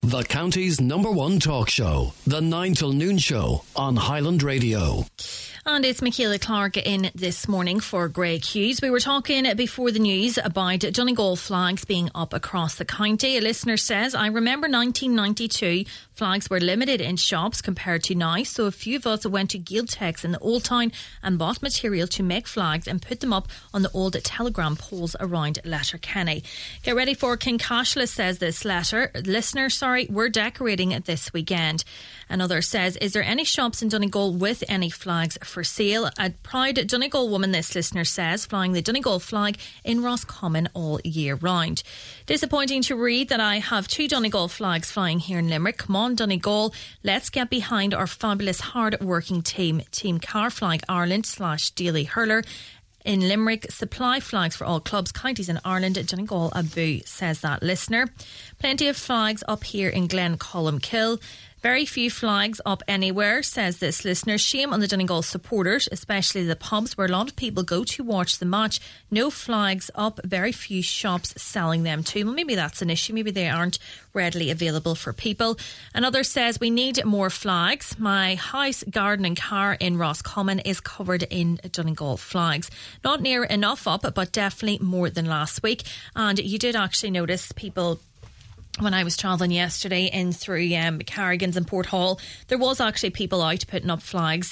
The county's number one talk show, The 9 till Noon Show on Highland Radio. And it's Michaela Clark in this morning for Grey Hughes. We were talking before the news about Donegal flags being up across the county. A listener says, I remember 1992, flags were limited in shops compared to now, so a few of us went to Gaeltex in the Old Town and bought material to make flags and put them up on the old telegram poles around Letterkenny. Get ready for Kincashla, says this listener, we're decorating this weekend. Another says, is there any shops in Donegal with any flags for sale? A proud Donegal woman, this listener says, flying the Donegal flag in Roscommon all year round. Disappointing to read that I have 2 Donegal flags flying here in Limerick. Come on, Donegal, let's get behind our fabulous hard-working team. Team Car Flag Ireland / Daily Hurler in Limerick supply flags for all clubs, counties in Ireland. Donegal Abu, says that listener. Plenty of flags up here in Glen Columkill. Very few flags up anywhere, says this listener. Shame on the Donegal supporters, especially the pubs where a lot of people go to watch the match. No flags up, very few shops selling them too. Well, maybe that's an issue. Maybe they aren't readily available for people. Another says, we need more flags. My house, garden and car in Roscommon is covered in Donegal flags. Not near enough up, but definitely more than last week. And you did actually notice people... When I was travelling yesterday in through Carrigan's and Port Hall, there was actually people out putting up flags.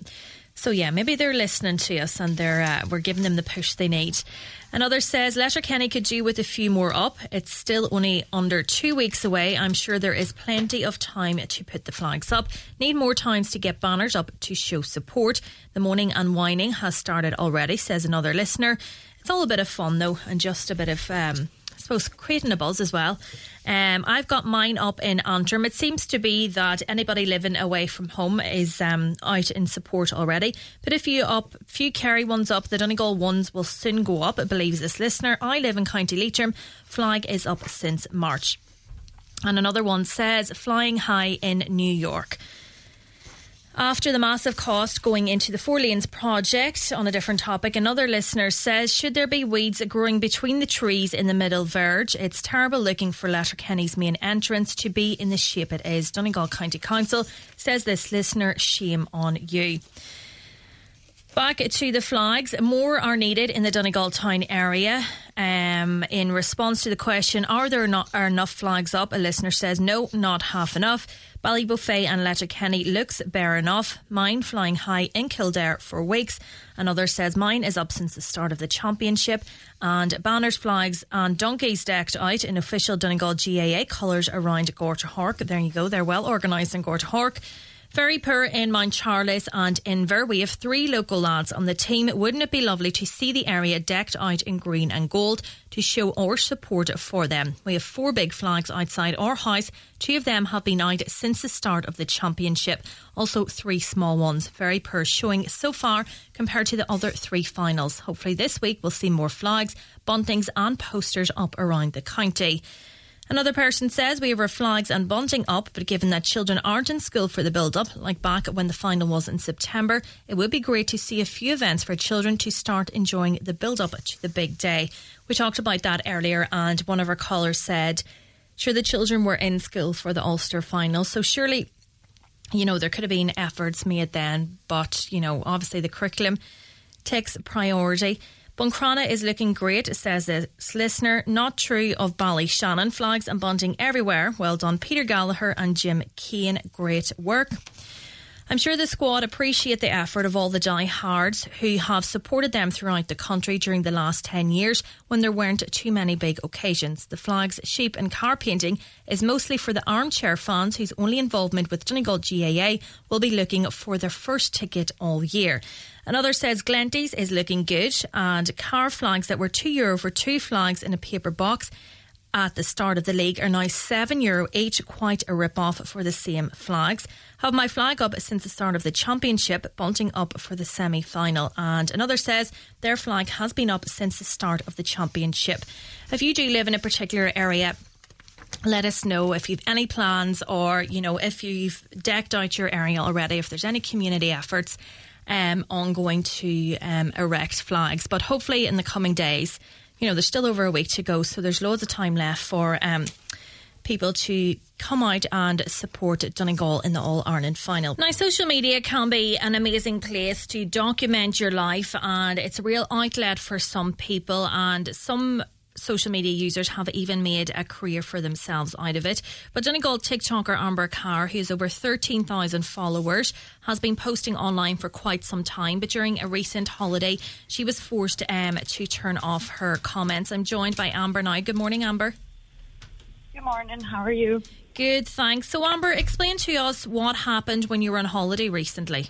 So yeah, maybe they're listening to us and we're giving them the push they need. Another says, Letterkenny could do with a few more up. It's still only under 2 weeks away. I'm sure there is plenty of time to put the flags up. Need more times to get banners up to show support. The moaning and whining has started already, says another listener. It's all a bit of fun though, and just a bit of... I suppose creating a buzz as well. I've got mine up in Antrim. It seems to be that anybody living away from home is out in support already. But a few Kerry ones up, the Donegal ones will soon go up, believes this listener. I live in County Leitrim. Flag is up since March. And another one says, flying high in New York. After the massive cost going into the Four Lanes project, on a different topic, another listener says, should there be weeds growing between the trees in the middle verge? It's terrible looking for Letterkenny's main entrance to be in the shape it is. Donegal County Council, says this listener, shame on you. Back to the flags. More are needed in the Donegal town area. In response to the question, are enough flags up? A listener says, no, not half enough. Ballybuffet and Letterkenny looks bare enough. Mine flying high in Kildare for weeks. Another says, mine is up since the start of the championship. And banners, flags and donkeys decked out in official Donegal GAA colours around Gorta Hork. There you go, they're well organised in Gorta Hork. Very poor in Mount Charles and Inver. We have 3 local lads on the team. Wouldn't it be lovely to see the area decked out in green and gold to show our support for them? We have 4 big flags outside our house. 2 of them have been out since the start of the championship. Also 3 small ones. Very poor showing so far compared to the other 3 finals. Hopefully this week we'll see more flags, buntings and posters up around the county. Another person says, we have our flags and bunting up, but given that children aren't in school for the build-up, like back when the final was in September, it would be great to see a few events for children to start enjoying the build-up to the big day. We talked about that earlier, and one of our callers said, sure, the children were in school for the Ulster final, so surely, there could have been efforts made then, but, obviously the curriculum takes priority. Buncrana is looking great, says this listener. Not true of Ballyshannon. Flags and bunting everywhere. Well done, Peter Gallagher and Jim Keane. Great work. I'm sure the squad appreciate the effort of all the diehards who have supported them throughout the country during the last 10 years when there weren't too many big occasions. The flags, sheep and car painting is mostly for the armchair fans whose only involvement with Donegal GAA will be looking for their first ticket all year. Another says Glenties is looking good, and car flags that were €2 for 2 flags in a paper box at the start of the league are now €7 each, quite a rip-off for the same flags. Have my flag up since the start of the championship, bunting up for the semi-final. And another says their flag has been up since the start of the championship. If you do live in a particular area, let us know if you've any plans, or if you've decked out your area already, if there's any community efforts ongoing to erect flags. But hopefully in the coming days, there's still over a week to go, so there's loads of time left for people to come out and support Donegal in the All-Ireland final. Now, social media can be an amazing place to document your life, and it's a real outlet for some people, and some social media users have even made a career for themselves out of it. But Donegal TikToker Amber Carr, who has over 13,000 followers, has been posting online for quite some time. But during a recent holiday, she was forced to turn off her comments. I'm joined by Amber now. Good morning, Amber. Good morning. How are you? Good, thanks. So, Amber, explain to us what happened when you were on holiday recently.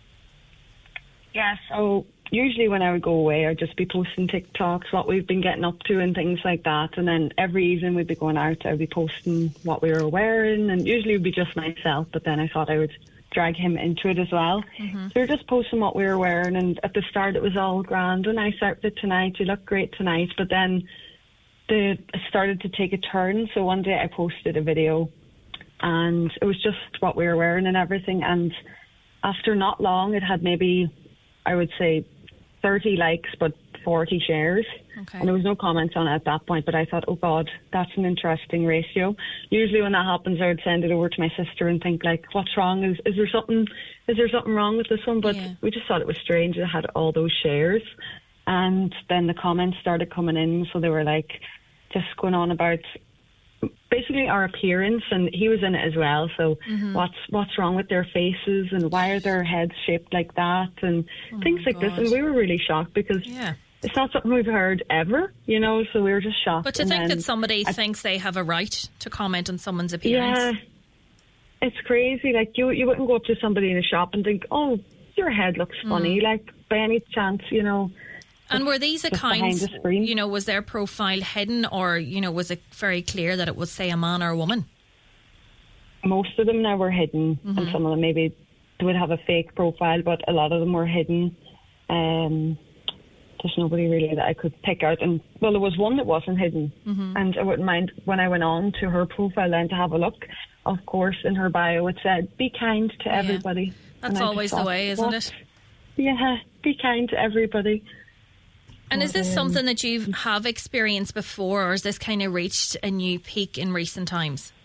Yeah, so usually when I would go away, I'd just be posting TikToks, what we've been getting up to and things like that. And then every evening we'd be going out, I'd be posting what we were wearing, and usually it would be just myself, but then I thought I would drag him into it as well. So we were just posting what we were wearing, and at the start it was all grand. A nice outfit tonight, you look great tonight, but then it started to take a turn. So one day I posted a video and it was just what we were wearing and everything, and after not long it had maybe, I would say, 30 likes but 40 shares. Okay. And there was no comments on it at that point, but I thought, oh God, that's an interesting ratio. Usually when that happens I would send it over to my sister and think like, what's wrong? Is there something wrong with this one? But we just thought it was strange it had all those shares. And then the comments started coming in, so they were like just going on about basically our appearance, and he was in it as well. So what's wrong with their faces, and why are their heads shaped like that, and things like this. And we were really shocked because it's not something we've heard ever, you know. So we were just shocked. But to think that somebody thinks they have a right to comment on someone's appearance, it's crazy. Like you wouldn't go up to somebody in a shop and think, oh, your head looks funny, like by any chance, you know. And were these accounts, you know, was their profile hidden, or, you know, was it very clear that it was, say, a man or a woman? Most of them now were hidden, and some of them maybe they would have a fake profile, but a lot of them were hidden. There's nobody really that I could pick out. And well, there was one that wasn't hidden, and I wouldn't mind when I went on to her profile then to have a look. Of course, in her bio it said, "Be kind to everybody." That's always the way, isn't it? Yeah, be kind to everybody. And is this something that you have experienced before, or has this kind of reached a new peak in recent times?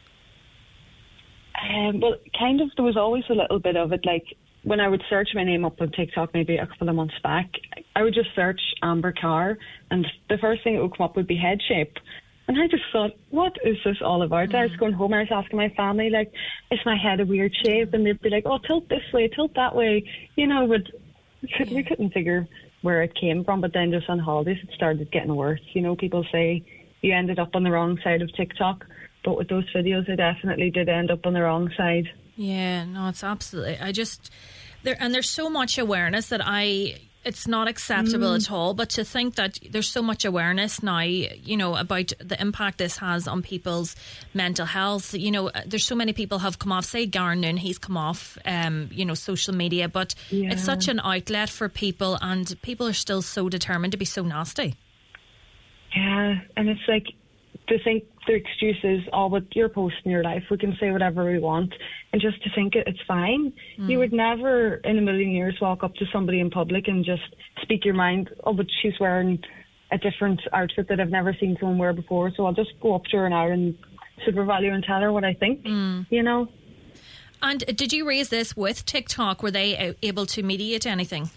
Well, kind of. There was always a little bit of it. Like when I would search my name up on TikTok maybe a couple of months back, I would just search Amber Carr, and the first thing that would come up would be head shape. And I just thought, what is this all about? I was going home, I was asking my family, like, is my head a weird shape? And they'd be like, oh, tilt this way, tilt that way. You know, but we couldn't figure where it came from. But then just on holidays it started getting worse. You know, people say you ended up on the wrong side of TikTok, but with those videos I definitely did end up on the wrong side. Yeah, no, it's absolutely, there's so much awareness that it's not acceptable at all. But to think that there's so much awareness now, you know, about the impact this has on people's mental health. You know, there's so many people have come off, say Garn Noon, he's come off, you know, social media, but it's such an outlet for people, and people are still so determined to be so nasty. Yeah, and it's like, to think the excuse is, oh, but you're posting your life, we can say whatever we want, and just to think it's fine. You would never in a million years walk up to somebody in public and just speak your mind. Oh, but she's wearing a different outfit that I've never seen someone wear before, so I'll just go up to her now and super value and tell her what I think, you know. And did you raise this with TikTok? Were they able to mediate anything?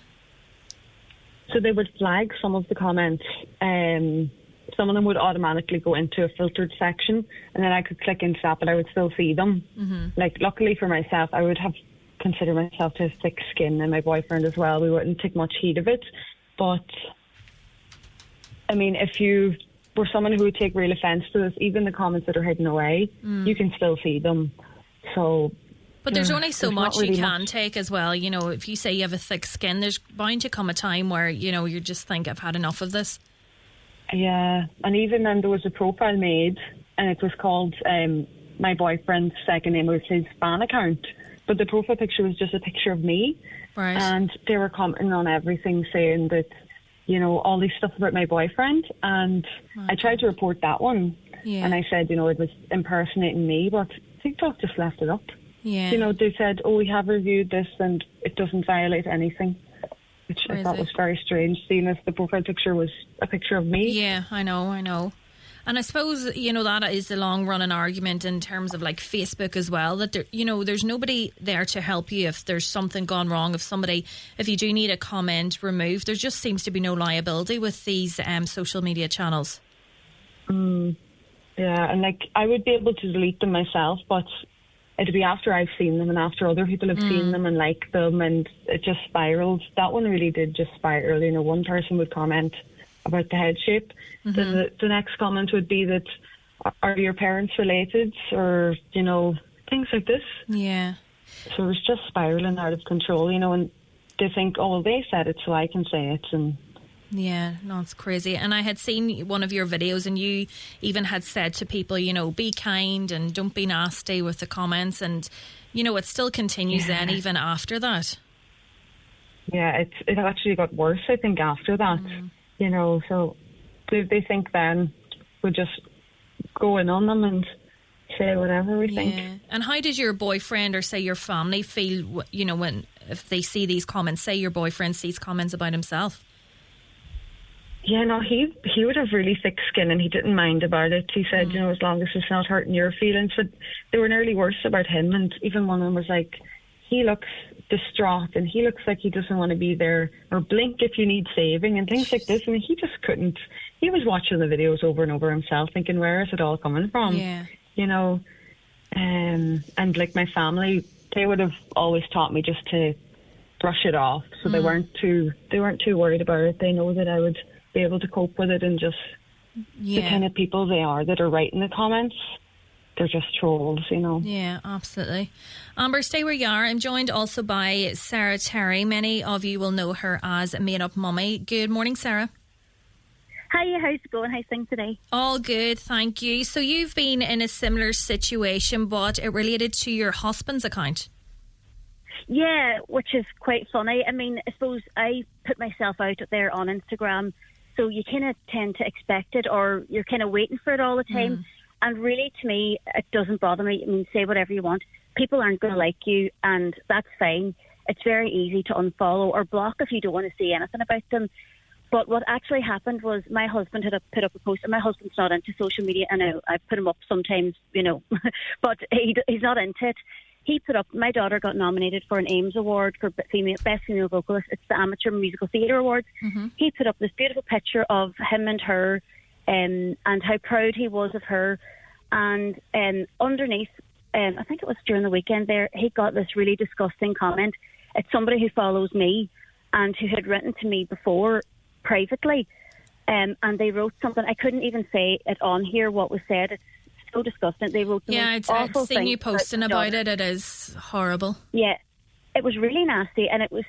So they would flag some of the comments. Some of them would automatically go into a filtered section, and then I could click into that, but I would still see them. Like, luckily for myself, I would have considered myself to have thick skin, and my boyfriend as well. We wouldn't take much heed of it. But, I mean, if you were someone who would take real offence to this, even the comments that are hidden away, you can still see them. So... But there's only so much you can take as well. You know, if you say you have a thick skin, there's bound to come a time where, you know, you just think, I've had enough of this. Yeah, and even then there was a profile made, and it was called my boyfriend's second name was his fan account, but the profile picture was just a picture of me. Right. And they were commenting on everything, saying that, you know, all this stuff about my boyfriend, and I tried to report that one, and I said, you know, it was impersonating me, but TikTok just left it up. You know, they said, oh, we have reviewed this and it doesn't violate anything. Which I thought was very strange, seeing as the profile picture was a picture of me. Yeah, I know. And I suppose, you know, that is the long running argument in terms of like Facebook as well, that there, you know, there's nobody there to help you if there's something gone wrong. If you do need a comment removed, there just seems to be no liability with these social media channels. Yeah, and like I would be able to delete them myself, but it'd be after I've seen them and after other people have seen them and liked them, and it just spiraled. That one really did just spiral. You know, one person would comment about the head shape. Then the next comment would be that, are your parents related, or, you know, things like this. Yeah. So it was just spiraling out of control, you know, and they think, oh, well, they said it, so I can say it. And yeah, no, it's crazy. And I had seen one of your videos and you even had said to people, you know, be kind and don't be nasty with the comments. And, you know, it still continues then even after that. Yeah, it actually got worse, I think, after that. You know, so they think then we'll just go in on them and say whatever we think. And how did your boyfriend or say your family feel, you know, if they see these comments? Say your boyfriend sees comments about himself. Yeah, no, he would have really thick skin and he didn't mind about it. He said, you know, as long as it's not hurting your feelings. But they were nearly worse about him, and even one of them was like, he looks distraught and he looks like he doesn't want to be there, or blink if you need saving and things like this. I mean, he just couldn't. He was watching the videos over and over himself thinking, where is it all coming from? Yeah. You know, and like my family, they would have always taught me just to brush it off. So they weren't too worried about it. They know that I would be able to cope with it, and just the kind of people they are that are writing the comments, they're just trolls, you know. Yeah, absolutely. Amber, stay where you are. I'm joined also by Sarah Terry. Many of you will know her as Made Up Mummy. Good morning, Sarah. Hiya, how's it going? How's things today? All good, thank you. So you've been in a similar situation, but it related to your husband's account. Yeah, which is quite funny. I mean, I suppose I put myself out there on Instagram, so you kind of tend to expect it, or you're kind of waiting for it all the time. And really, to me, it doesn't bother me. I mean, say whatever you want. People aren't going to like you, and that's fine. It's very easy to unfollow or block if you don't want to see anything about them. But what actually happened was my husband had put up a post, and my husband's not into social media. I know I put him up sometimes, you know, but he's not into it. He put up, my daughter got nominated for an Ames Award for Best Female Vocalist. It's the Amateur Musical Theatre Awards. He put up this beautiful picture of him and her, and how proud he was of her. And underneath, I think it was during the weekend there, he got this really disgusting comment. It's somebody who follows me and who had written to me before privately. And they wrote something. I couldn't even say it on here what was said. It's so disgusting. They wrote I'd seen you posting about it. It is horrible. Yeah, it was really nasty, and it was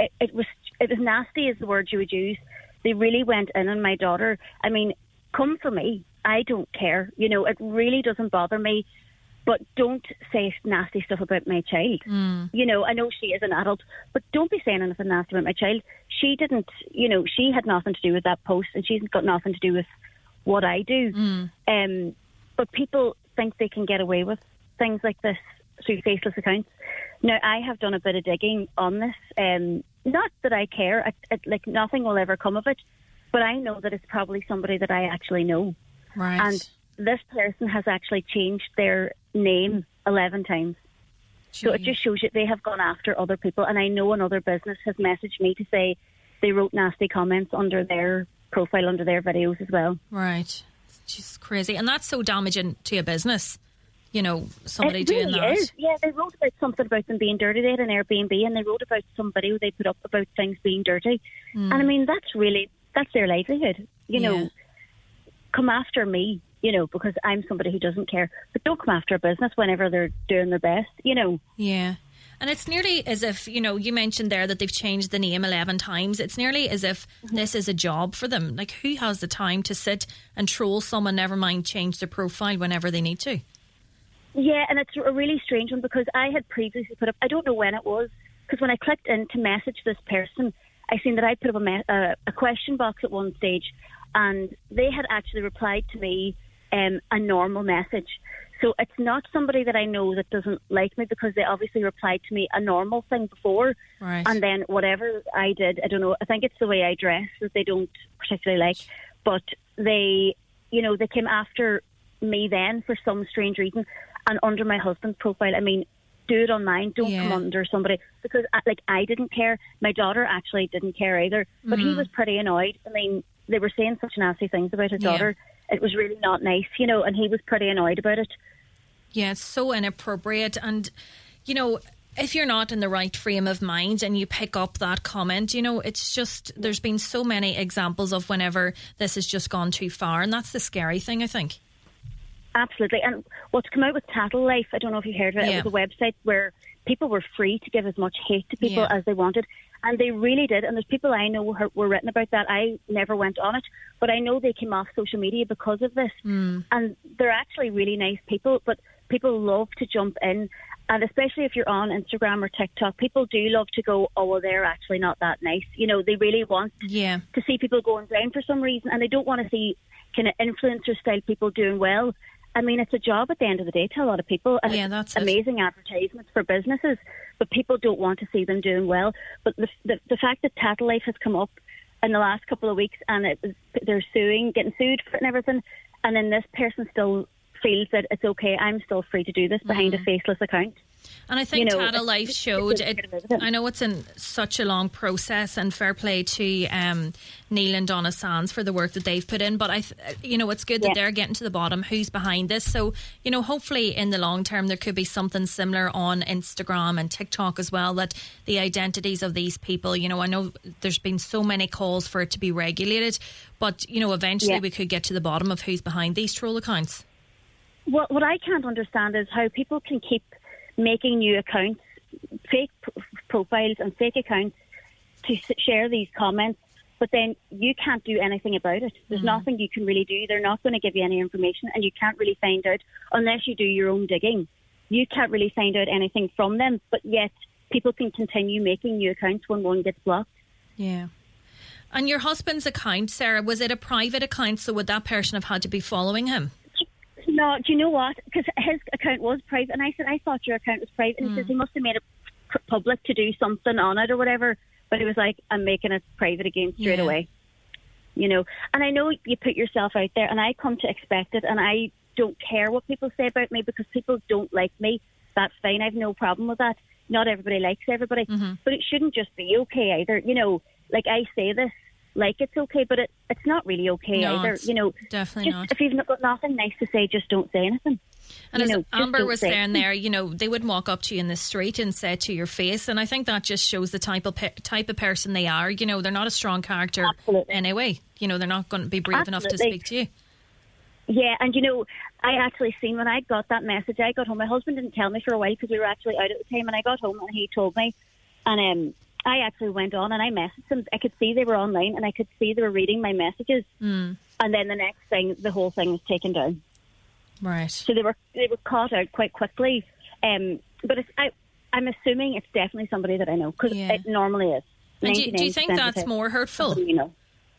nasty is the word you would use. They really went in on my daughter. I mean, come for me. I don't care. You know, it really doesn't bother me. But don't say nasty stuff about my child. You know, I know she is an adult, but don't be saying anything nasty about my child. She didn't, you know, she had nothing to do with that post, and she's got nothing to do with what I do. But people think they can get away with things like this through faceless accounts. Now, I have done a bit of digging on this. Not that I care. Like, nothing will ever come of it. But I know that it's probably somebody that I actually know. Right. And this person has actually changed their name 11 times. Jeez. So it just shows you they have gone after other people. And I know another business has messaged me to say they wrote nasty comments under their profile, under their videos as well. Right. It's just crazy. And that's so damaging to a business, you know, somebody doing that. Is. Yeah, they wrote about something about them being dirty. They had an Airbnb, and they wrote about some video they put up about things being dirty. And I mean, that's their livelihood. You know, come after me, you know, because I'm somebody who doesn't care. But don't come after a business whenever they're doing their best, you know. Yeah. And it's nearly as if, you know, you mentioned there that they've changed the name 11 times. It's nearly as if this is a job for them. Like, who has the time to sit and troll someone, never mind change their profile whenever they need to? Yeah, and it's a really strange one, because I had previously put up, I don't know when it was, because when I clicked in to message this person, I seen that I put up a question box at one stage, and they had actually replied to me a normal message. So it's not somebody that I know that doesn't like me, because they obviously replied to me a normal thing before. Right. And then whatever I did, I don't know, I think it's the way I dress that they don't particularly like. But they you know, they came after me then for some strange reason, and under my husband's profile. I mean, do it on mine. Don't come under somebody, because I didn't care. My daughter actually didn't care either, but he was pretty annoyed. I mean, they were saying such nasty things about his daughter. It was really not nice, you know, and he was pretty annoyed about it. Yeah, it's so inappropriate. And, you know, if you're not in the right frame of mind and you pick up that comment, you know, it's just, there's been so many examples of whenever this has just gone too far, and that's the scary thing, I think. Absolutely. And what's come out with Tattle Life, I don't know if you heard of it, it was a website where people were free to give as much hate to people as they wanted. And they really did. And there's people I know were written about that. I never went on it, but I know they came off social media because of this. And they're actually really nice people, but people love to jump in. And especially if you're on Instagram or TikTok, people do love to go, oh, well, they're actually not that nice. You know, they really want to see people going down for some reason, and they don't want to see kind of influencer-style people doing well. I mean, it's a job at the end of the day to a lot of people, and it's amazing advertisements for businesses, but people don't want to see them doing well. But the fact that Tattle Life has come up in the last couple of weeks, and they're getting sued for it and everything, and then this person still feels that it's okay, I'm still free to do this behind a faceless account. And I think Tattle Life showed it. I know it's in such a long process, and fair play to Neil and Donna Sands for the work that they've put in, but you know, it's good that they're getting to the bottom who's behind this. So, you know, hopefully in the long term there could be something similar on Instagram and TikTok as well, that the identities of these people, you know, I know there's been so many calls for it to be regulated, but you know, eventually we could get to the bottom of who's behind these troll accounts. Well, what I can't understand is how people can keep making new accounts, fake profiles and fake accounts to share these comments, but then you can't do anything about it. There's nothing you can really do. They're not going to give you any information, and you can't really find out unless you do your own digging. You can't really find out anything from them, but yet people can continue making new accounts when one gets blocked. Yeah. And your husband's account, Sarah, was it a private account? So would that person have had to be following him? No, do you know what? Because his account was private, and I said, I thought your account was private. And he says he must have made it public to do something on it or whatever. But he was like, I'm making it private again straight away. You know, and I know you put yourself out there, and I come to expect it, and I don't care what people say about me, because people don't like me. That's fine. I have no problem with that. Not everybody likes everybody. But it shouldn't just be okay either. You know, like I say this, like it's okay, but it's not really okay either. You know, definitely not. If you've got nothing nice to say, just don't say anything. And as Amber was saying there, you know, they wouldn't walk up to you in the street and say it to your face, and I think that just shows the type of person they are. You know, they're not a strong character anyway. You know, they're not going to be brave enough to speak to you. Yeah, and you know, I actually seen when I got that message, I got home. My husband didn't tell me for a while because we were actually out at the time, and I got home and he told me, and I actually went on and I messaged them. I could see they were online, and I could see they were reading my messages. And then the next thing, the whole thing was taken down. Right. So they were caught out quite quickly. But I'm assuming it's definitely somebody that I know, because it normally is. And do you think that's more hurtful? You know,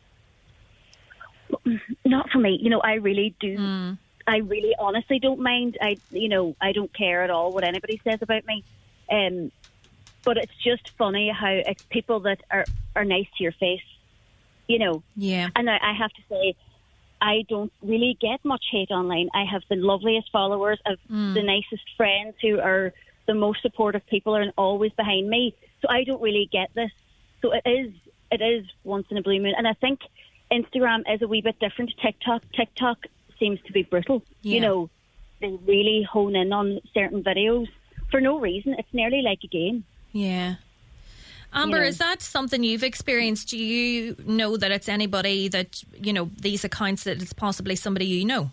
not for me. You know, I really do. I really honestly don't mind. I don't care at all what anybody says about me. But it's just funny how it's people that are nice to your face, you know. Yeah. And I have to say, I don't really get much hate online. I have the loveliest followers, of the nicest friends who are the most supportive people, and always behind me. So I don't really get this. So it is once in a blue moon. And I think Instagram is a wee bit different to TikTok. TikTok seems to be brutal. You know, they really hone in on certain videos for no reason. It's nearly like a game. Yeah. Amber, is that something you've experienced? Do you know that it's anybody that, you know, these accounts, that it's possibly somebody you know?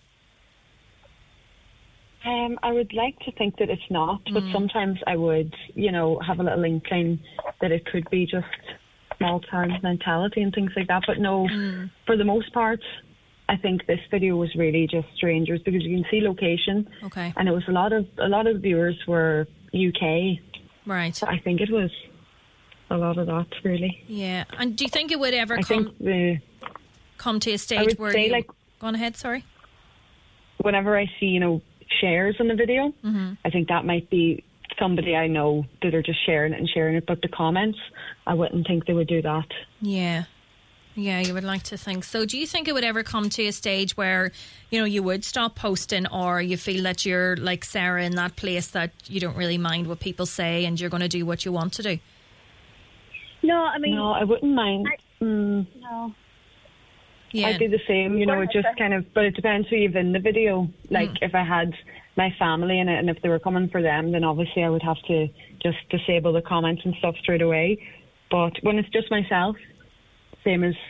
I would like to think that it's not, but sometimes I would, you know, have a little inkling that it could be just small town mentality and things like that. But no, for the most part, I think this video was really just strangers, because you can see location. Okay. And it was a lot of viewers were UK. Right. So I think it was a lot of that, really. Yeah. And do you think it would ever come to a stage where you... Like, go on ahead, sorry. Whenever I see, you know, shares on the video, I think that might be somebody I know that are just sharing it. But the comments, I wouldn't think they would do that. Yeah. Yeah, you would like to think so. Do you think it would ever come to a stage where, you know, you would stop posting, or you feel that you're like Sarah in that place that you don't really mind what people say and you're going to do what you want to do? No, I wouldn't mind. No. Yeah. I'd do the same, you know, it just kind of, but it depends who you've in the video. Like, if I had my family in it and if they were coming for them, then obviously I would have to just disable the comments and stuff straight away. But when it's just myself, same as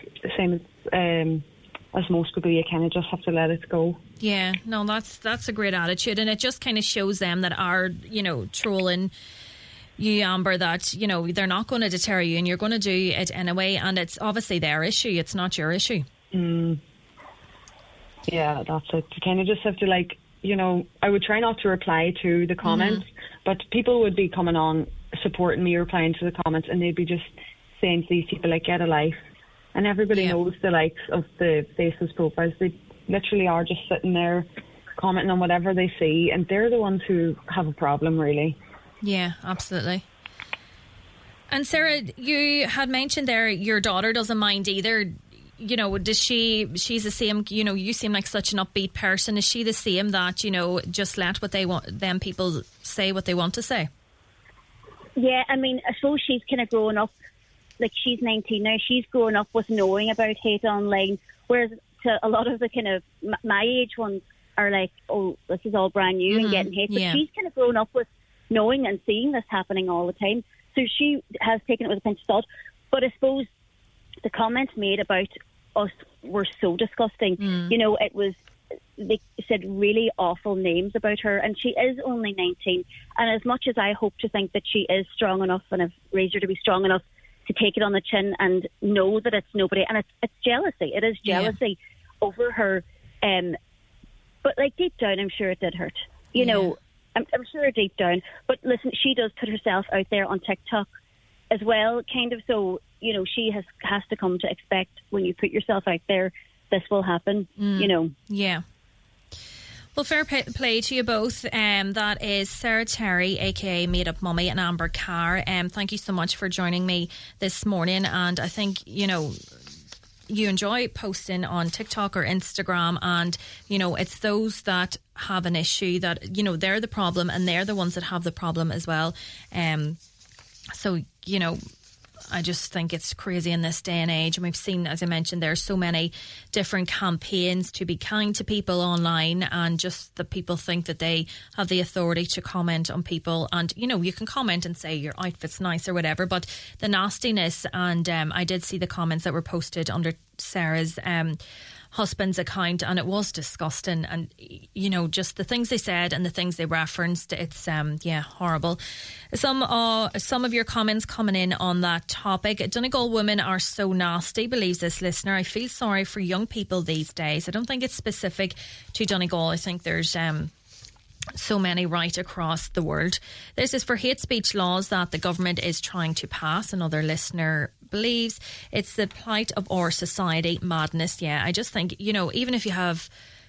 most people, you kind of just have to let it go. Yeah, no, that's a great attitude, and it just kind of shows them that are, you know, trolling you, Amber, that, you know, they're not going to deter you and you're going to do it anyway, and it's obviously their issue, it's not your issue. Yeah, that's it. You kind of just have to, like, you know, I would try not to reply to the comments, but people would be coming on supporting me, replying to the comments, and they'd be just saying to these people, like, get a life. And everybody knows the likes of the faceless profiles. They literally are just sitting there commenting on whatever they see, and they're the ones who have a problem, really. Yeah, absolutely. And Sarah, you had mentioned there your daughter doesn't mind either. You know, she's the same, you know, you seem like such an upbeat person. Is she the same, that, you know, just let what they want, them people say what they want to say? Yeah, I mean, I suppose she's kind of growing up, like, she's 19 now, she's growing up with knowing about hate online, whereas to a lot of the kind of my age ones are like, oh, this is all brand new and getting hate. But she's kind of grown up with knowing and seeing this happening all the time. So she has taken it with a pinch of salt. But I suppose the comments made about us were so disgusting. You know, it was, they said really awful names about her, and she is only 19. And as much as I hope to think that she is strong enough, and I've raised her to be strong enough to take it on the chin and know that it's nobody, and it's jealousy. It is jealousy over her. But like, deep down, I'm sure it did hurt. You know, I'm sure deep down. But listen, she does put herself out there on TikTok as well, kind of. So, you know, she has to come to expect when you put yourself out there, this will happen, you know. Yeah. Well, fair play to you both. That is Sarah Terry, aka Made Up Mummy, and Amber Carr. Thank you so much for joining me this morning. And I think, you know, you enjoy posting on TikTok or Instagram, and, you know, it's those that have an issue that, you know, they're the problem, and they're the ones that have the problem as well. So, you know, I just think it's crazy in this day and age. And we've seen, as I mentioned, there are so many different campaigns to be kind to people online, and just that people think that they have the authority to comment on people. And, you know, you can comment and say your outfit's nice or whatever, but the nastiness, and I did see the comments that were posted under Sarah's husband's account, and it was disgusting. And, you know, just the things they said and the things they referenced, it's horrible. Some of your comments coming in on that topic. Donegal women are so nasty, believes this listener. I feel sorry for young people these days. I don't think it's specific to Donegal. I think there's so many right across the world. This is for hate speech laws that the government is trying to pass. Another listener believes it's the plight of our society. Madness. Yeah, I just think, you know, even if you have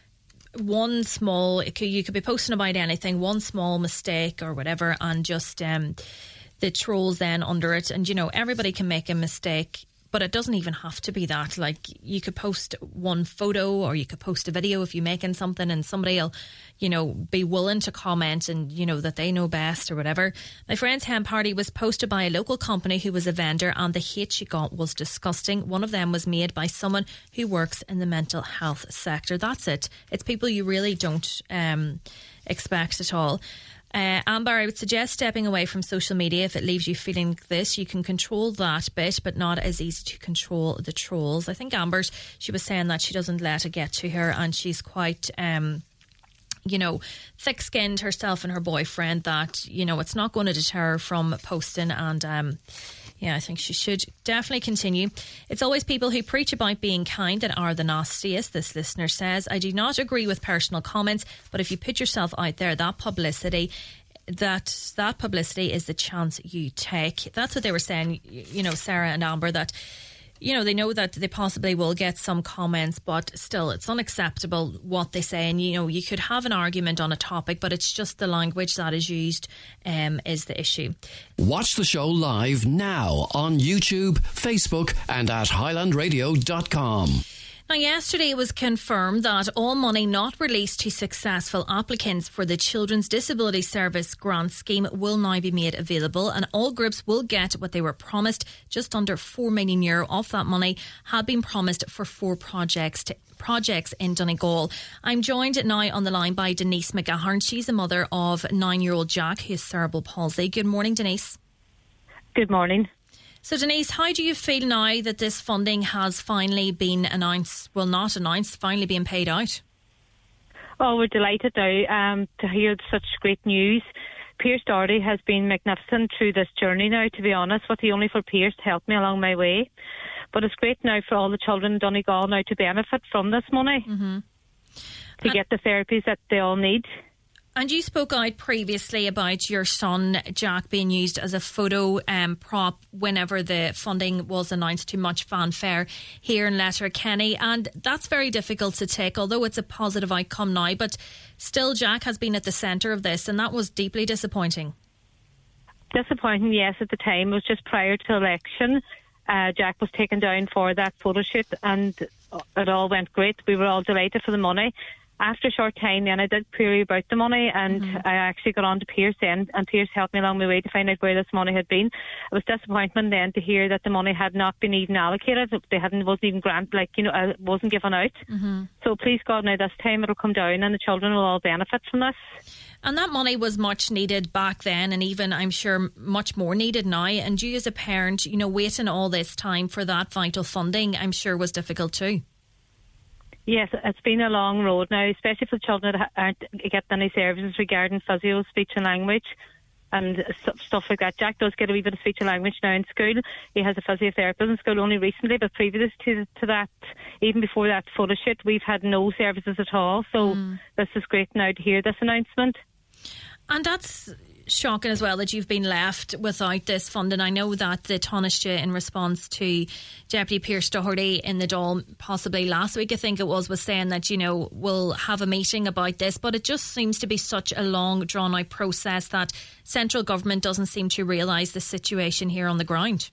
one small, you could be posting about anything, one small mistake or whatever, and just the trolls then under it. And, you know, everybody can make a mistake, but it doesn't even have to be that. Like, you could post one photo, or you could post a video if you're making something, and somebody will, you know, be willing to comment, and, you know, that they know best or whatever. My friend's hen party was posted by a local company who was a vendor, and the hate she got was disgusting. One of them was made by someone who works in the mental health sector. That's it. It's people you really don't expect at all. Amber, I would suggest stepping away from social media if it leaves you feeling like this. You can control that bit, but not as easy to control the trolls. I think Amber, she was saying that she doesn't let it get to her, and she's quite, you know, thick-skinned herself and her boyfriend, that, you know, it's not going to deter her from posting. And yeah, I think she should definitely continue. It's always people who preach about being kind that are the nastiest, this listener says. I do not agree with personal comments, but if you put yourself out there, that publicity is the chance you take. That's what they were saying, you know, Sarah and Amber, that, they know that they possibly will get some comments, but still it's unacceptable what they say. And, you could have an argument on a topic, but it's just the language that is used is the issue. Watch the show live now on YouTube, Facebook and at highlandradio.com. Now, yesterday it was confirmed that all money not released to successful applicants for the Children's Disability Service grant scheme will now be made available, and all groups will get what they were promised. Just under €4 million of that money had been promised for 4 projects in Donegal. I'm joined now on the line by Denise McGahern. She's the mother of 9-year-old Jack, who has cerebral palsy. Good morning, Denise. Good morning. So, Denise, how do you feel now that this funding has finally been announced? Well, not announced, finally being paid out? Oh, we're delighted now to hear such great news. Pierce Doherty has been magnificent through this journey now, to be honest. What he only for Pierce to help me along my way. But it's great now for all the children in Donegal now to benefit from this money, to get the therapies that they all need. And you spoke out previously about your son, Jack, being used as a photo prop whenever the funding was announced to much fanfare here in Letterkenny. And that's very difficult to take, although it's a positive outcome now. But still, Jack has been at the centre of this, and that was deeply disappointing. Disappointing, yes, at the time. It was just prior to election. Jack was taken down for that photo shoot, and it all went great. We were all delighted for the money. After a short time then I did query about the money, and I actually got on to Pierce then, and Pierce helped me along my way to find out where this money had been. It was disappointment then to hear that the money had not been even allocated. Wasn't even it wasn't given out. So please God, now this time it'll come down and the children will all benefit from this. And that money was much needed back then, and even I'm sure much more needed now. And you as a parent, waiting all this time for that vital funding, I'm sure was difficult too. Yes, it's been a long road now, especially for children that aren't getting any services regarding physio, speech and language and stuff like that. Jack does get a wee bit of speech and language now in school. He has a physiotherapist in school only recently, but previous to that, even before that photo shoot, we've had no services at all. So this is great now to hear this announcement. And that's shocking as well that you've been left without this funding. I know that the Taoiseach, in response to Deputy Pierce Doherty in the Dáil, possibly last week I think it was saying that we'll have a meeting about this, but it just seems to be such a long drawn out process that central government doesn't seem to realise the situation here on the ground.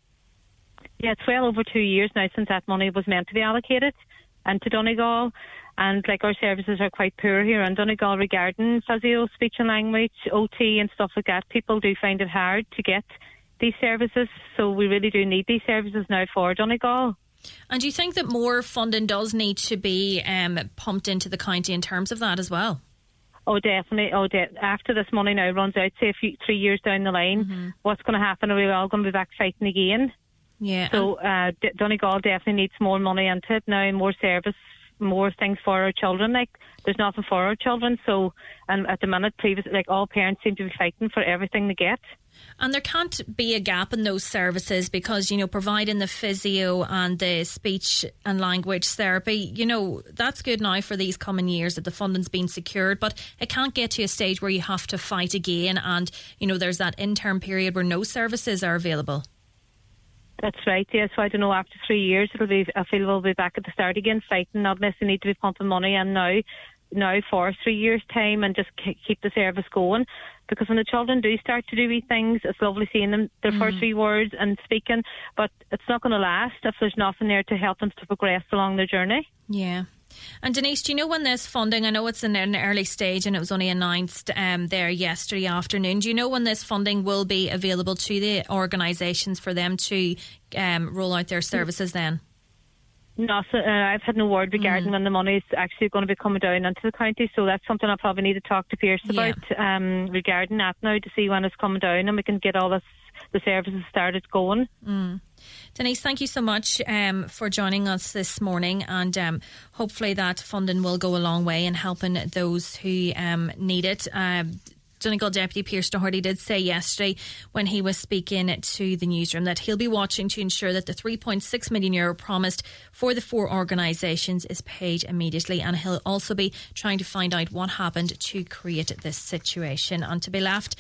Yeah, it's well over 2 years now since that money was meant to be allocated into Donegal. And our services are quite poor here in Donegal regarding physio, speech and language, OT and stuff like that. People do find it hard to get these services, so we really do need these services now for Donegal. And do you think that more funding does need to be pumped into the county in terms of that as well? Oh, definitely. After this money now runs out, say 3 years down the line, what's going to happen? Are we all going to be back fighting again? Yeah. So Donegal definitely needs more money into it now, more service, more things for our children. There's nothing for our children, so and at the minute all parents seem to be fighting for everything they get. And there can't be a gap in those services because providing the physio and the speech and language therapy, that's good now for these coming years that the funding's been secured, but it can't get to a stage where you have to fight again and there's that interim period where no services are available. That's right, yes. So I don't know, after 3 years, I feel we'll be back at the start again, fighting, not unless they need to be pumping money in now for 3 years' time and just keep the service going. Because when the children do start to do wee things, it's lovely seeing them, their first wee words and speaking, but it's not going to last if there's nothing there to help them to progress along their journey. Yeah. And Denise, do you know when this funding, I know it's in an early stage and it was only announced there yesterday afternoon, do you know when this funding will be available to the organisations for them to roll out their services then? No, I've had no word regarding when the money is actually going to be coming down into the county, so that's something I'll probably need to talk to Pierce about regarding that now, to see when it's coming down and we can get all the services started going. Denise, thank you so much for joining us this morning, and hopefully that funding will go a long way in helping those who need it. Donegal Deputy Pearse Doherty did say yesterday when he was speaking to the newsroom that he'll be watching to ensure that the €3.6 million promised for the 4 organisations is paid immediately, and he'll also be trying to find out what happened to create this situation. And to be left,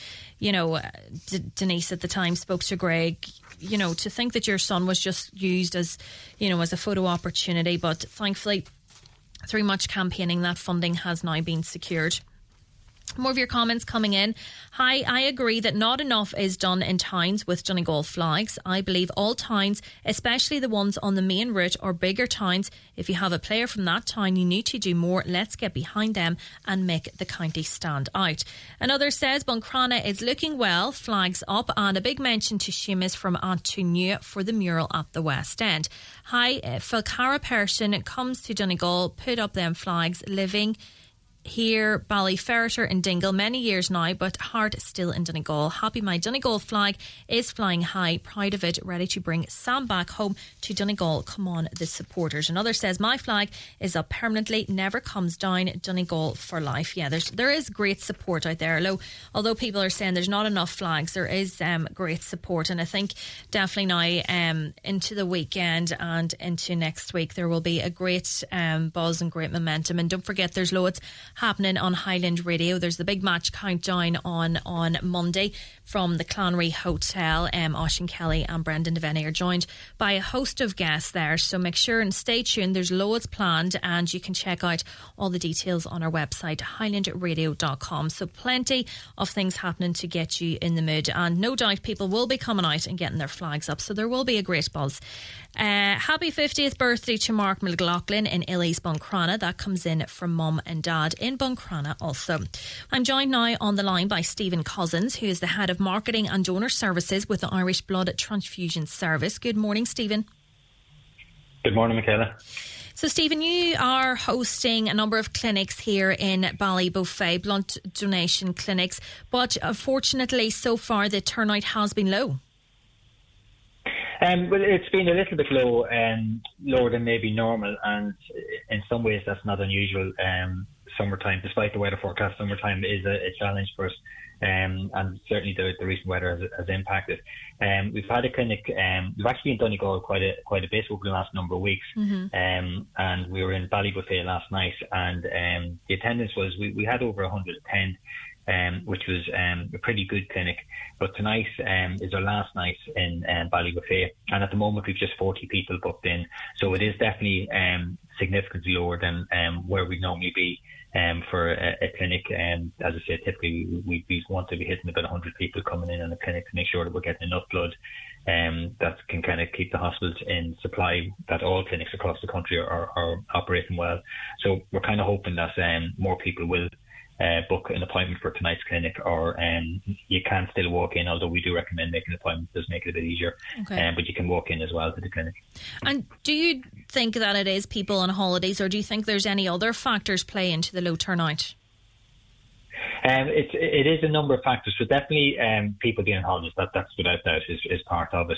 Denise at the time spoke to Greg, to think that your son was just used as a photo opportunity, but thankfully through much campaigning that funding has now been secured. More of your comments coming in. Hi, I agree that not enough is done in towns with Donegal flags. I believe all towns, especially the ones on the main route or bigger towns, if you have a player from that town, you need to do more. Let's get behind them and make the county stand out. Another says Buncrana is looking well, flags up, and a big mention to Seamus from Antonia for the mural at the West End. Hi, Falcara person comes to Donegal, put up them flags, living here, Ballyferreter and Dingle, many years now, but heart still in Donegal. Happy my Donegal flag is flying high, proud of it, ready to bring Sam back home to Donegal. Come on, the supporters. Another says my flag is up permanently, never comes down, Donegal for life. Yeah, there is great support out there. Although people are saying there's not enough flags, there is great support, and I think definitely now into the weekend and into next week there will be a great buzz and great momentum. And don't forget, there's loads happening on Highland Radio. There's the big match countdown on Monday from the Clanry Hotel. Oisin Kelly and Brendan Devaney are joined by a host of guests there, so make sure and stay tuned. There's loads planned, and you can check out all the details on our website, highlandradio.com. So plenty of things happening to get you in the mood, and no doubt people will be coming out and getting their flags up, so there will be a great buzz. Happy 50th birthday to Mark McLaughlin in Illy's Buncrana. That comes in from Mum and Dad in Buncrana also. I'm joined now on the line by Stephen Cousins, who is the Head of Marketing and Donor Services with the Irish Blood Transfusion Service. Good morning, Stephen. Good morning, Michaela. So, Stephen, you are hosting a number of clinics here in Ballybofey, blood donation clinics, but unfortunately so far the turnout has been low. Well, it's been a little bit low, lower than maybe normal, and in some ways that's not unusual. Summertime, despite the weather forecast, summertime is a challenge for us, and certainly the recent weather has impacted. We've had a clinic, we've actually been in Donegal quite a bit over the last number of weeks, and we were in Ballybofey last night, and the attendance was, we had over 110, which was a pretty good clinic. But tonight is our last night in Ballybofey, and at the moment we've just 40 people booked in. So it is definitely significantly lower than where we'd normally be for a clinic. As I said, typically we want to be hitting about 100 people coming in a clinic to make sure that we're getting enough blood that can kind of keep the hospitals in supply, that all clinics across the country are operating well. So we're kind of hoping that more people will book an appointment for tonight's clinic, or you can still walk in, although we do recommend making an appointment. It does make it a bit easier, but you can walk in as well to the clinic. And do you think that it is people on holidays, or do you think there's any other factors play into the low turnout? It is a number of factors, so definitely people being on holidays, that's without doubt is part of it.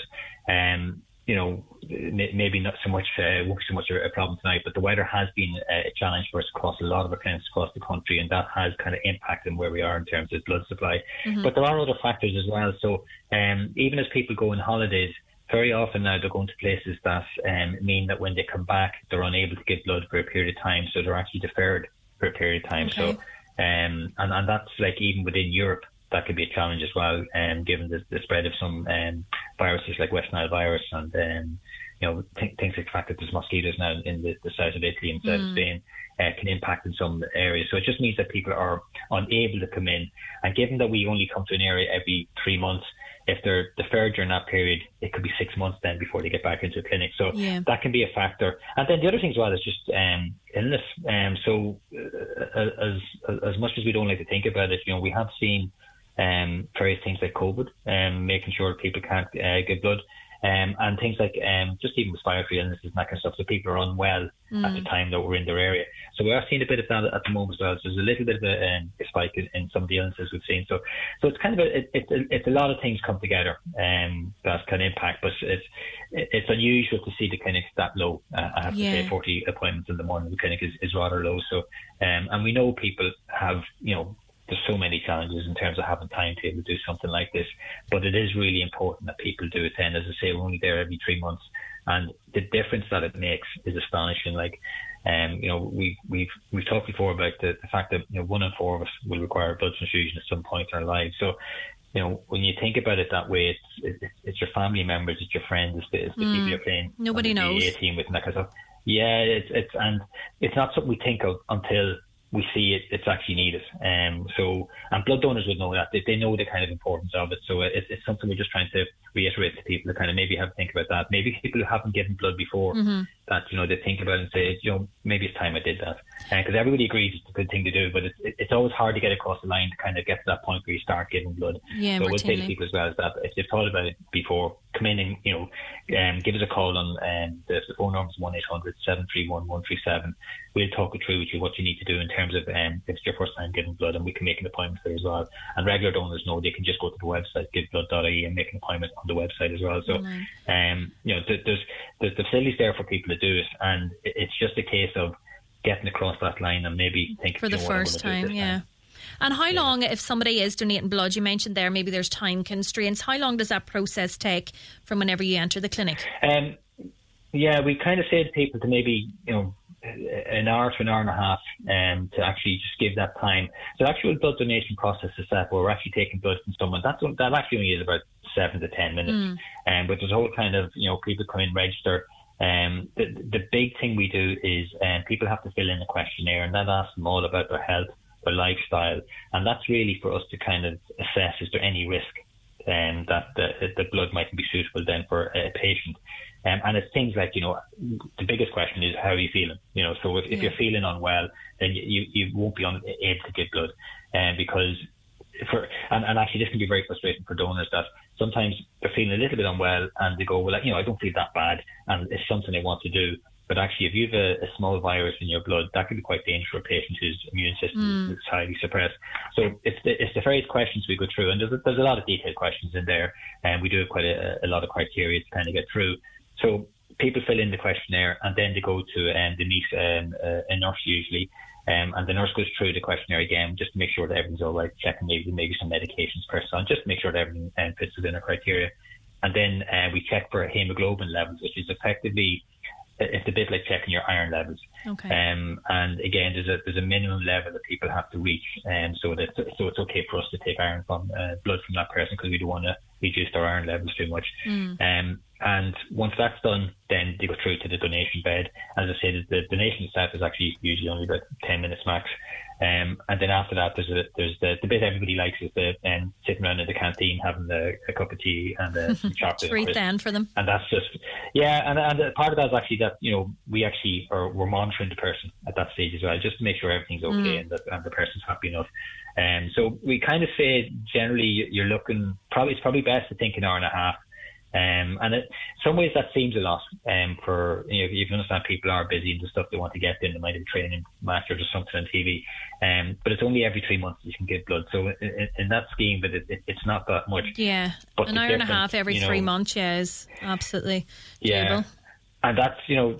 Maybe not so much, won't be so much a problem tonight, but the weather has been a challenge for us across a lot of our clinics across the country, and that has kind of impacted where we are in terms of blood supply. But there are other factors as well. So even as people go on holidays, very often now they're going to places that mean that when they come back, they're unable to give blood for a period of time, so they're actually deferred for a period of time. So and that's like even within Europe, that could be a challenge as well, given the spread of some viruses like West Nile virus, and things like the fact that there's mosquitoes now in the south of Italy and south of Spain can impact in some areas. So it just means that people are unable to come in, and given that we only come to an area every 3 months, if they're deferred during that period, it could be 6 months then before they get back into a clinic. So that can be a factor. And then the other thing as well is just illness. So as much as we don't like to think about it, we have seen various things like COVID, making sure people can't give blood, and things like just even respiratory illnesses and that kind of stuff. So people are unwell at the time that we're in their area. So we are seeing a bit of that at the moment as well. So there's a little bit of a spike in some of the illnesses we've seen. So it's kind of it's a lot of things come together that can impact. But it's unusual to see the clinics that low. I have to say, 40 appointments in the morning. The clinic is rather low. So and we know people have there's so many challenges in terms of having time to be able to do something like this. But it is really important that people do attend. As I say, we're only there every 3 months, and the difference that it makes is astonishing. Like, we've talked before about the fact that 1 in 4 of us will require a blood transfusion at some point in our lives. So, when you think about it that way, it's your family members, it's your friends, it's the people you're playing. Nobody knows. The team with and that kind of stuff. Yeah, it's not something we think of until we see it's actually needed. And blood donors would know that. They know the kind of importance of it. So it's something we're just trying to reiterate to people to kind of maybe have to think about that. Maybe people who haven't given blood before, that, they think about it and say, maybe it's time I did that. Because everybody agrees it's a good thing to do, but it's always hard to get across the line to kind of get to that point where you start giving blood. Yeah, so we'll say to people as well is that if they've thought about it before, come in and give us a call on the phone number is 1-800-731-137. We'll talk it through with you what you need to do in terms of if it's your first time giving blood, and we can make an appointment there as well. And regular donors know they can just go to the website giveblood.ie and make an appointment on the website as well. So there's the facilities there for people to do it, and it's just a case of getting across that line and maybe thinking for the first time. And how long, if somebody is donating blood, you mentioned there maybe there's time constraints, how long does that process take from whenever you enter the clinic? We kind of say to people to maybe an hour to an hour and a half to actually just give that time. So the actual blood donation process is that where we're actually taking blood from someone, that actually only is about 7 to 10 minutes. But there's a whole kind of, people come in, register. The big thing we do is people have to fill in a questionnaire, and that asks them all about their health, their lifestyle, and that's really for us to kind of assess, is there any risk that the blood mightn't be suitable then for a patient. And it's things like, the biggest question is, how are you feeling? So if you're feeling unwell, then you won't be able to give blood. Because and actually this can be very frustrating for donors, that sometimes they're feeling a little bit unwell and they go, well, I don't feel that bad, and it's something they want to do. But actually, if you have a small virus in your blood, that can be quite dangerous for a patient whose immune system is highly suppressed. So it's the various questions we go through, and there's a lot of detailed questions in there, and we do have quite a lot of criteria to kind of get through. So people fill in the questionnaire, and then they go to meet a nurse usually, and the nurse goes through the questionnaire again just to make sure that everything's all right, checking maybe some medications first on, just to make sure that everything fits within our criteria. And then we check for hemoglobin levels, which is effectively, it's a bit like checking your iron levels. Okay. And again, there's a minimum level that people have to reach, so it's okay for us to take iron from blood from that person, because we don't want to reduce their iron levels too much. And once that's done, then they go through to the donation bed. As I said, the donation staff is actually usually only about 10 minutes max. And then after that, there's the bit everybody likes is the sitting around in the canteen having a cup of tea and some chocolate. Treat then for them. And that's just, and part of that is actually that, we're monitoring the person at that stage as well, just to make sure everything's okay and the person's happy enough. So we kind of say generally you're looking, it's probably best to think an hour and a half. And in some ways that seems a lot for, you can understand people are busy and the stuff they want to get in, they might have training matches or something on TV, but it's only every 3 months you can give blood, so in that scheme, but it's not that much. But an hour and a half every 3 months is absolutely doable. And that's,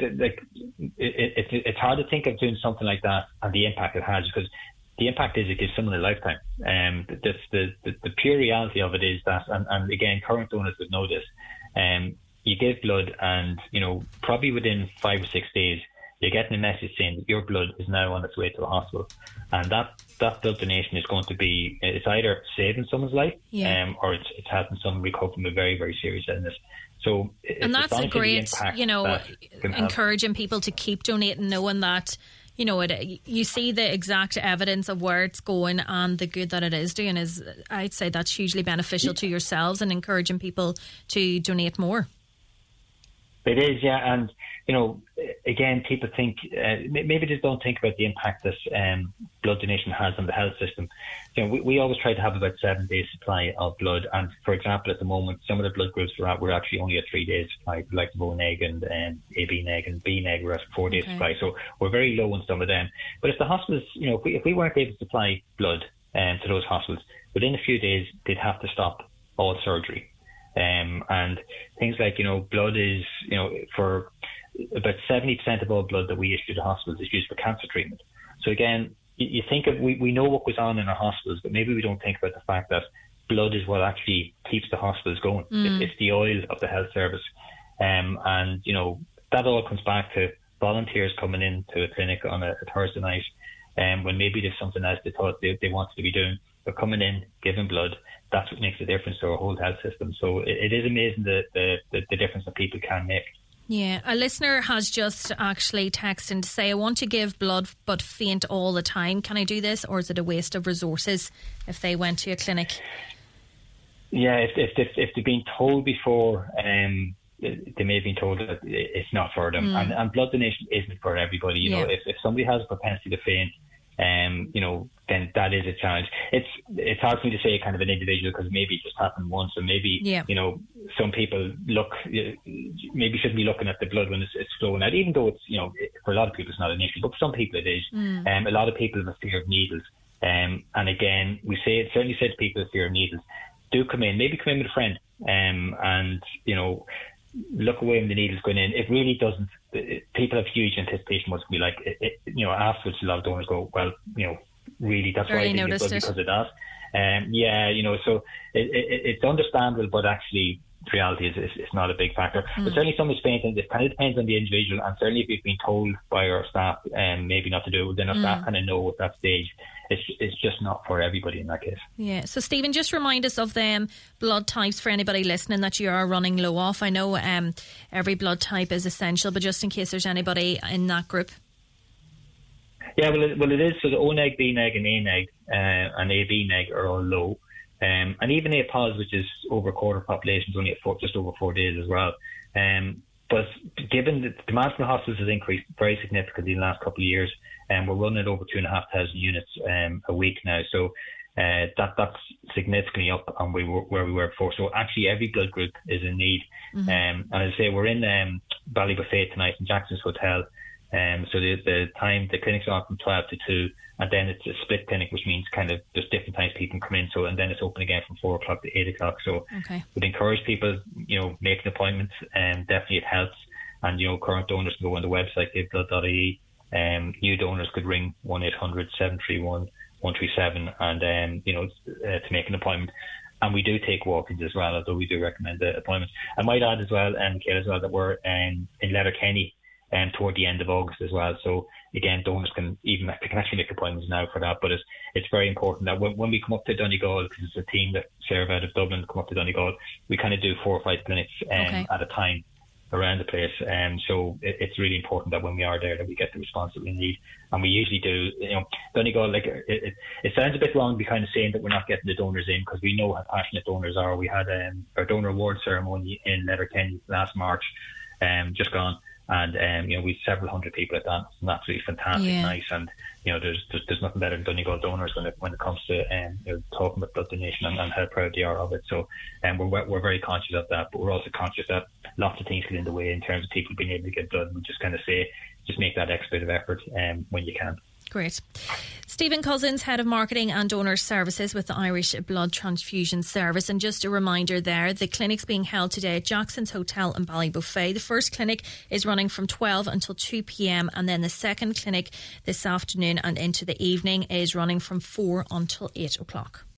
it's hard to think of doing something like that and the impact it has, because the impact is it gives someone a lifetime. That's the pure reality of it is that, and again, current donors would know this. You give blood, and probably within 5 or 6 days, you're getting a message saying that your blood is now on its way to a hospital, and that blood donation is going to be, it's either saving someone's life, or it's helping someone recover from a very, very serious illness. So, and that's a great, encouraging people to keep donating, knowing that. You see the exact evidence of where it's going and the good that it is doing. I'd say that's hugely beneficial to yourselves and encouraging people to donate more. It is, yeah. And, again, people think, maybe just don't think about the impact that blood donation has on the health system. We always try to have about 7 days supply of blood. And, for example, at the moment, some of the blood groups we're actually only at 3 days supply, like O neg and AB neg and B neg, we're at 4 days supply. So we're very low on some of them. But if the hospitals, if we weren't able to supply blood to those hospitals, within a few days, they'd have to stop all surgery. And things like, blood is, for about 70% of all blood that we issue to hospitals is used for cancer treatment. So again, you think of, we know what goes on in our hospitals, but maybe we don't think about the fact that blood is what actually keeps the hospitals going. It's the oil of the health service. And, that all comes back to volunteers coming into a clinic on a Thursday night when maybe there's something else they thought they wanted to be doing. They're coming in, giving blood. That's what makes a difference to our whole health system. So it is amazing the difference that people can make. Yeah, a listener has just actually texted to say, I want to give blood but faint all the time. Can I do this, or is it a waste of resources if they went to a clinic? Yeah, if they've been told before, they may have been told that it's not for them. And blood donation isn't for everybody. You know, if somebody has a propensity to faint, then that is a challenge. It's hard for me to say kind of an individual because maybe it just happened once, or maybe some people maybe shouldn't be looking at the blood when it's flowing out, even though it's for a lot of people it's not an issue, but for some people it is. A lot of people have a fear of needles, and again certainly say to people with fear of needles, do come in with a friend, and look away when the needle's going in. It really doesn't. People have huge anticipation what's going to be like. Afterwards, a lot of donors go, well, really, that's why I think it's because of that. So it's understandable, but actually, the reality is it's not a big factor. But certainly, somebody's fainting. It kind of depends on the individual, and certainly if you've been told by our staff, maybe not to do it, then our staff kind of know at that stage. It's just not for everybody in that case. Yeah. So, Stephen, just remind us of them blood types for anybody listening that you are running low off. I know every blood type is essential, but just in case there's anybody in that group. Yeah, well, it is. So the O neg, B neg, and A neg and AB neg are all low. And even A positive, which is over a quarter of the population, is only at just over 4 days as well. But given the demand from the hospitals has increased very significantly in the last couple of years, and we're running at over 2,500 units a week now. So that's significantly up on where we were before. So actually every blood group is in need. And as I say, we're in Ballybuffet tonight in Jackson's Hotel. So the time, the clinic's on from 12 to 2, and then it's a split clinic, which means kind of there's different times people can come in. So, and then it's open again from 4 o'clock to 8 o'clock. So we'd encourage people, make an appointment, and definitely it helps. And, current donors can go on the website, giveblood.ie. New donors could ring 1-800-731-137 and, to make an appointment. And we do take walk-ins as well, although we do recommend the appointments. I might add as well, Michaela, as well, that we're in Letterkenny toward the end of August as well. So again, donors can actually make appointments now for that. But it's very important that when we come up to Donegal, because it's a team that serve out of Dublin, come up to Donegal, we kind of do 4 or 5 clinics at a time around the place. So it's really important that when we are there that we get the response that we need. And we usually do, Donegal, it sounds a bit wrong to be kind of saying that we're not getting the donors in, because we know how passionate donors are. We had our donor award ceremony in Letterkenny last March, just gone. And we had several hundred people at that. It's absolutely fantastic, nice, and there's nothing better than Donegal donors when it comes to talking about blood donation and how proud they are of it. So we're very conscious of that, but we're also conscious that lots of things get in the way in terms of people being able to get blood. And we just kind of say, just make that extra bit of effort when you can. Great. Stephen Cousins, Head of Marketing and Donor Services with the Irish Blood Transfusion Service. And just a reminder there, the clinic's being held today at Jackson's Hotel in Ballybuffet. The first clinic is running from 12 until 2 p.m. and then the second clinic this afternoon and into the evening is running from 4 until 8 o'clock.